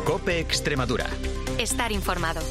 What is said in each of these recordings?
COPE Extremadura. Estar informado.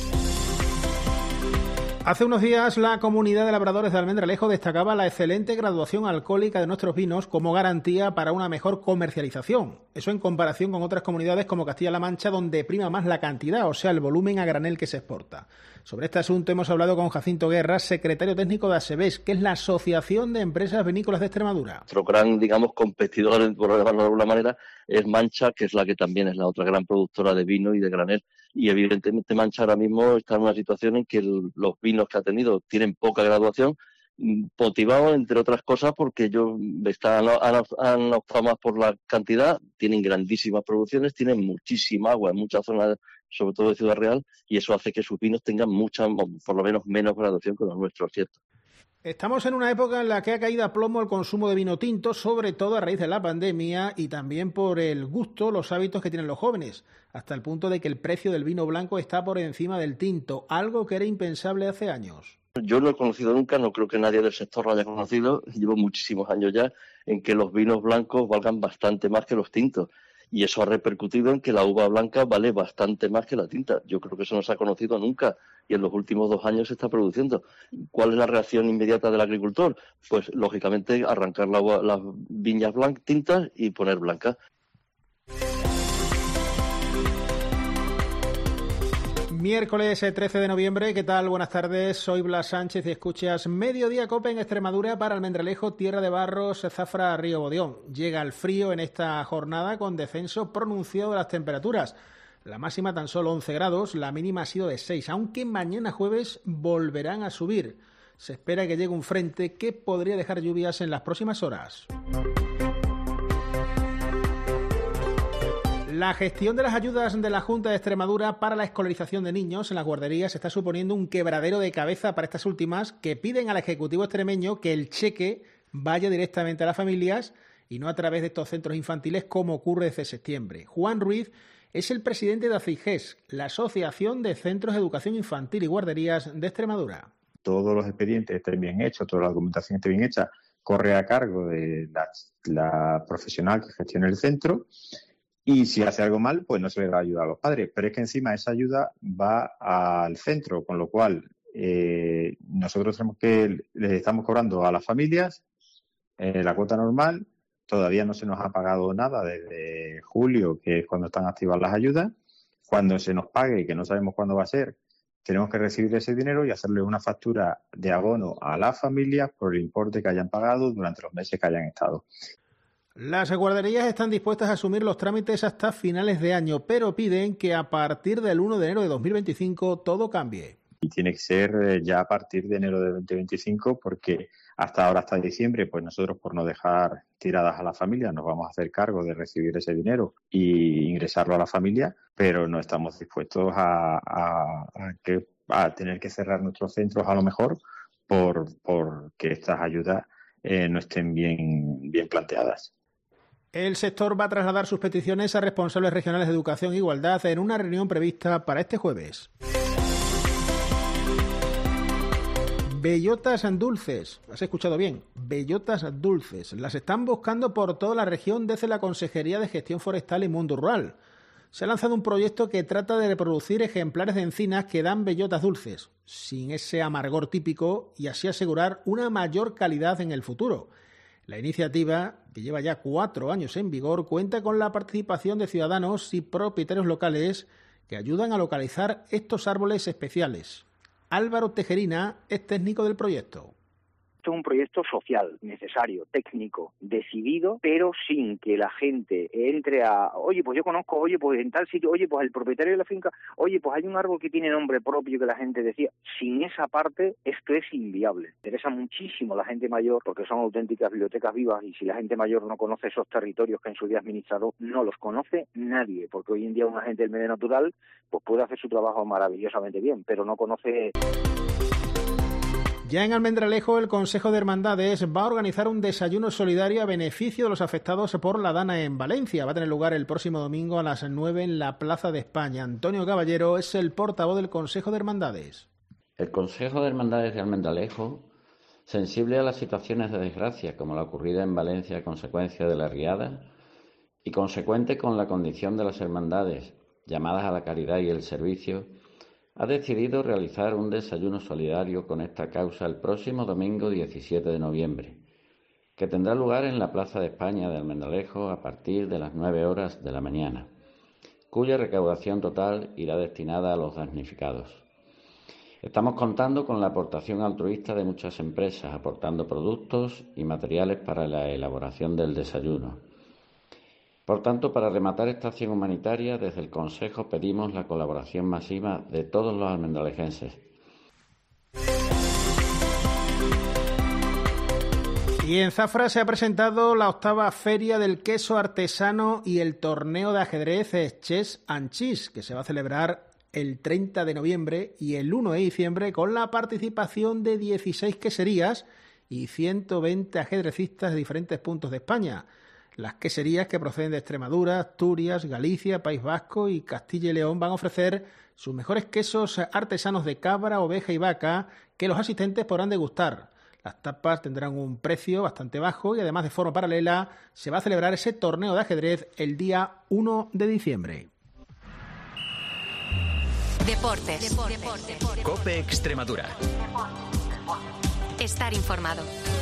Hace unos días la comunidad de labradores de Almendralejo destacaba la excelente graduación alcohólica de nuestros vinos como garantía para una mejor comercialización. Eso en comparación con otras comunidades como Castilla-La Mancha, donde prima más la cantidad, o sea, el volumen a granel que se exporta. Sobre este asunto hemos hablado con Jacinto Guerra, secretario técnico de ASEVES, que es la Asociación de Empresas Vinícolas de Extremadura. Nuestro gran, competidor, por llamarlo de alguna manera, es Mancha, que es la que también es la otra gran productora de vino y de granel. Y evidentemente Mancha ahora mismo está en una situación en que los vinos que ha tenido tienen poca graduación, motivado entre otras cosas porque ellos han optado más por la cantidad, tienen grandísimas producciones, tienen muchísima agua en muchas zonas, sobre todo de Ciudad Real, y eso hace que sus vinos tengan mucha, por lo menos menos graduación que los nuestros, ¿cierto? Estamos en una época en la que ha caído a plomo el consumo de vino tinto, sobre todo a raíz de la pandemia y también por el gusto, los hábitos que tienen los jóvenes, hasta el punto de que el precio del vino blanco está por encima del tinto, algo que era impensable hace años. Yo no he conocido nunca, no creo que nadie del sector lo haya conocido, llevo muchísimos años ya en que los vinos blancos valgan bastante más que los tintos. Y eso ha repercutido en que la uva blanca vale bastante más que la tinta. Yo creo que eso no se ha conocido nunca y en los últimos 2 años se está produciendo. ¿Cuál es la reacción inmediata del agricultor? Pues, lógicamente, arrancar las viñas tintas y poner blancas. Miércoles 13 de noviembre, ¿qué tal? Buenas tardes, soy Blas Sánchez y escuchas Mediodía Cope en Extremadura para Almendralejo, Tierra de Barros, Zafra, Río Bodión. Llega el frío en esta jornada con descenso pronunciado de las temperaturas. La máxima tan solo 11 grados, la mínima ha sido de 6, aunque mañana jueves volverán a subir. Se espera que llegue un frente que podría dejar lluvias en las próximas horas. La gestión de las ayudas de la Junta de Extremadura para la escolarización de niños en las guarderías está suponiendo un quebradero de cabeza para estas últimas, que piden al Ejecutivo extremeño que el cheque vaya directamente a las familias y no a través de estos centros infantiles como ocurre desde septiembre. Juan Ruiz es el presidente de ACIGES, la Asociación de Centros de Educación Infantil y Guarderías de Extremadura. Todos los expedientes estén bien hechos, toda la documentación esté bien hecha, corre a cargo de la profesional que gestiona el centro. Y si hace algo mal, pues no se le da ayuda a los padres. Pero es que encima esa ayuda va al centro, con lo cual nosotros les estamos cobrando a las familias la cuota normal. Todavía no se nos ha pagado nada desde julio, que es cuando están activas las ayudas. Cuando se nos pague, que no sabemos cuándo va a ser, tenemos que recibir ese dinero y hacerle una factura de abono a las familias por el importe que hayan pagado durante los meses que hayan estado. Las guarderías están dispuestas a asumir los trámites hasta finales de año, pero piden que a partir del 1 de enero de 2025 todo cambie. Y tiene que ser ya a partir de enero de 2025 porque hasta ahora, hasta diciembre, pues nosotros por no dejar tiradas a la familia nos vamos a hacer cargo de recibir ese dinero y ingresarlo a la familia, pero no estamos dispuestos a tener que cerrar nuestros centros a lo mejor por que estas ayudas no estén bien planteadas. El sector va a trasladar sus peticiones a responsables regionales de Educación e Igualdad en una reunión prevista para este jueves. Bellotas dulces, has escuchado bien, bellotas dulces. Las están buscando por toda la región desde la Consejería de Gestión Forestal y Mundo Rural. Se ha lanzado un proyecto que trata de reproducir ejemplares de encinas que dan bellotas dulces, sin ese amargor típico, y así asegurar una mayor calidad en el futuro. La iniciativa, que lleva ya 4 años en vigor, cuenta con la participación de ciudadanos y propietarios locales que ayudan a localizar estos árboles especiales. Álvaro Tejerina es técnico del proyecto. Esto es un proyecto social, necesario, técnico, decidido, pero sin que la gente entre a, oye, pues yo conozco, oye, pues en tal sitio, oye, pues el propietario de la finca, oye, pues hay un árbol que tiene nombre propio que la gente decía. Sin esa parte, esto es inviable. Interesa muchísimo a la gente mayor porque son auténticas bibliotecas vivas y si la gente mayor no conoce esos territorios que en su día ha administrado, no los conoce nadie, porque hoy en día una gente del medio natural pues puede hacer su trabajo maravillosamente bien, pero no conoce. Ya en Almendralejo, el Consejo de Hermandades va a organizar un desayuno solidario a beneficio de los afectados por la Dana en Valencia. Va a tener lugar el próximo domingo a las 9 en la Plaza de España. Antonio Caballero es el portavoz del Consejo de Hermandades. El Consejo de Hermandades de Almendralejo, sensible a las situaciones de desgracia como la ocurrida en Valencia a consecuencia de la riada y consecuente con la condición de las hermandades llamadas a la caridad y el servicio, ha decidido realizar un desayuno solidario con esta causa el próximo domingo 17 de noviembre, que tendrá lugar en la Plaza de España de Almendralejo a partir de las 9 horas de la mañana, cuya recaudación total irá destinada a los damnificados. Estamos contando con la aportación altruista de muchas empresas, aportando productos y materiales para la elaboración del desayuno. Por tanto, para rematar esta acción humanitaria, desde el Consejo pedimos la colaboración masiva de todos los almendralejenses. Y en Zafra se ha presentado la 8ª Feria del Queso Artesano y el torneo de ajedrez Chess and Cheese, que se va a celebrar el 30 de noviembre y el 1 de diciembre con la participación de 16 queserías y 120 ajedrecistas de diferentes puntos de España. Las queserías que proceden de Extremadura, Asturias, Galicia, País Vasco y Castilla y León van a ofrecer sus mejores quesos artesanos de cabra, oveja y vaca que los asistentes podrán degustar. Las tapas tendrán un precio bastante bajo y además de forma paralela se va a celebrar ese torneo de ajedrez el día 1 de diciembre. Deportes. COPE Extremadura. Estar informado.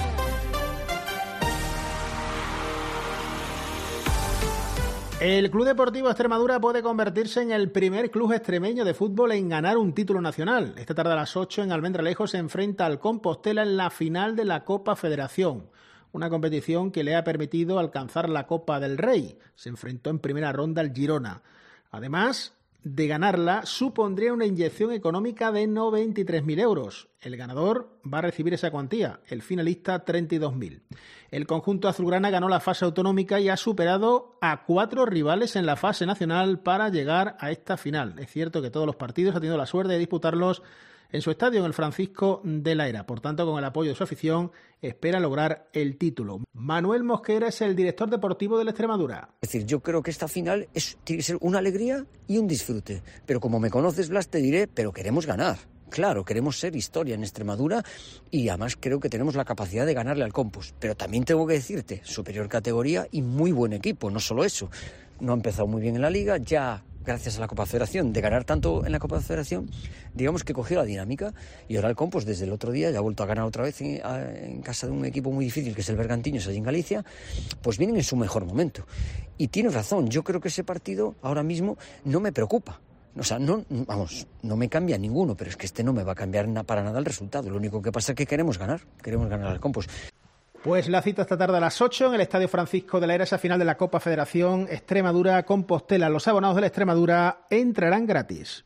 El Club Deportivo Extremadura puede convertirse en el primer club extremeño de fútbol en ganar un título nacional. Esta tarde a las 8 en Almendralejo se enfrenta al Compostela en la final de la Copa Federación, una competición que le ha permitido alcanzar la Copa del Rey. Se enfrentó en primera ronda al Girona. Además de ganarla, supondría una inyección económica de 93.000 euros. El ganador va a recibir esa cuantía, el finalista 32.000. El conjunto azulgrana ganó la fase autonómica y ha superado a 4 rivales en la fase nacional para llegar a esta final. Es cierto que todos los partidos ha tenido la suerte de disputarlos en su estadio, en el Francisco de la Era. Por tanto, con el apoyo de su afición, espera lograr el título. Manuel Mosquera es el director deportivo del Extremadura. Es decir, yo creo que esta final tiene que ser una alegría y un disfrute. Pero como me conoces, Blas, te diré, pero queremos ganar. Claro, queremos ser historia en Extremadura y además creo que tenemos la capacidad de ganarle al Compos. Pero también tengo que decirte, superior categoría y muy buen equipo, no solo eso. No ha empezado muy bien en la Liga, ya gracias a la Copa Federación, de ganar tanto en la Copa Federación, digamos que cogió la dinámica y ahora el Compos desde el otro día ya ha vuelto a ganar otra vez en casa de un equipo muy difícil que es el Bergantiños allí en Galicia, pues vienen en su mejor momento. Y tienes razón, yo creo que ese partido ahora mismo no me preocupa. O sea, no me cambia ninguno, pero es que este no me va a cambiar para nada el resultado. Lo único que pasa es que queremos ganar al Compos. Pues la cita esta tarde a las 8 en el Estadio Francisco de la Era, esa final de la Copa Federación Extremadura-Compostela. Los abonados de la Extremadura entrarán gratis.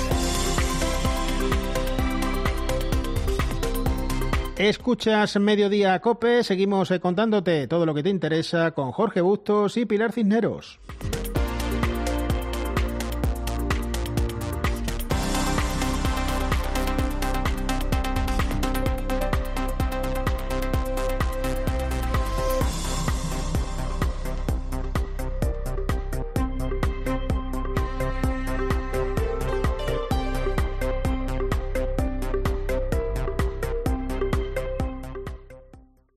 Escuchas Mediodía COPE, seguimos contándote todo lo que te interesa con Jorge Bustos y Pilar Cisneros.